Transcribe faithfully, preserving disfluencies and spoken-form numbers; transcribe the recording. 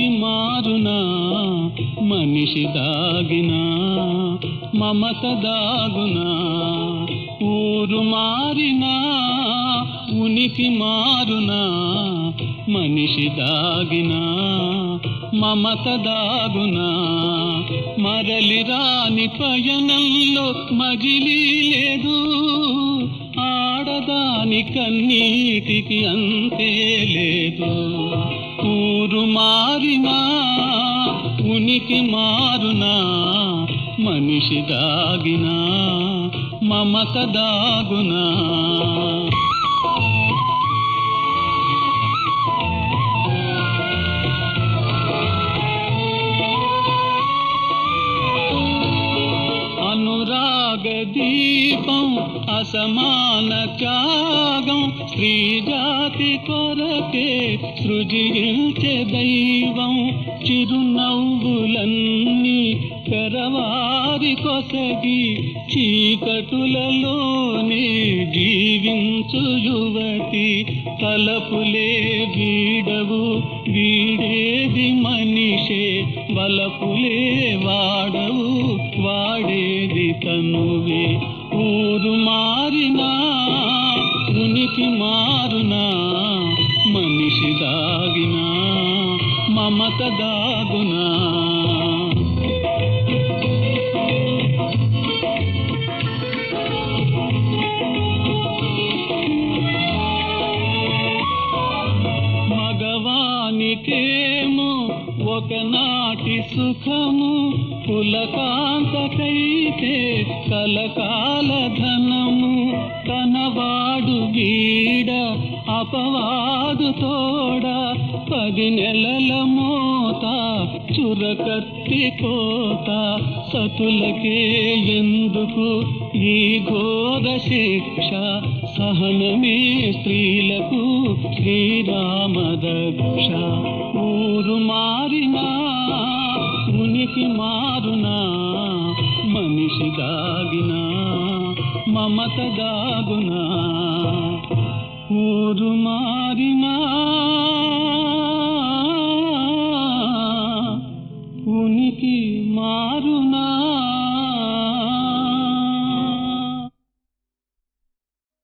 ఉనికి మారునా మనిషి దాగినా మమత దాగునా ఊరు మారినా ఉనికి మారునా మనిషి దాగినా మమత దాగునా మరలి రాని పయనంలో మజిలీ లేదు ఆడదాని కన్నీటికి అంతే లేదు ఊరు మారినా ఉనికి మారునా మనిషి దాగినా మమత దాగునా అనురాగ దీపం అసమాన త్యాగం స్త్రీ జాతి కొరకే సృజించే దైవం చిరునవ్వులన్నీ పెరవారి కొసగి చీకటులలోనే జీవించు యువతి తలపులే వీడవు వీడేది మనిషే వలపులే వాడవు వాడేది తనువే ఊరు మారినా ఉనికి మారునా మనిషి దాగినా మమత దాగునా మగవానికేమో ఒకనాటి సుఖము పులకాంతకైతే కలకాల ధనము తనవాడు వీడ అపవాదు తోడ పది నెలల మోత చురకత్తి కోత సతులకే ఎందుకు ఈ ఘోర శిక్ష సహనమే స్త్రీలకు శ్రీరామ రక్ష ఊరు మారినా ఉనికి మారునా మనిషి దాగినా మమత దాగునా ఊరు మా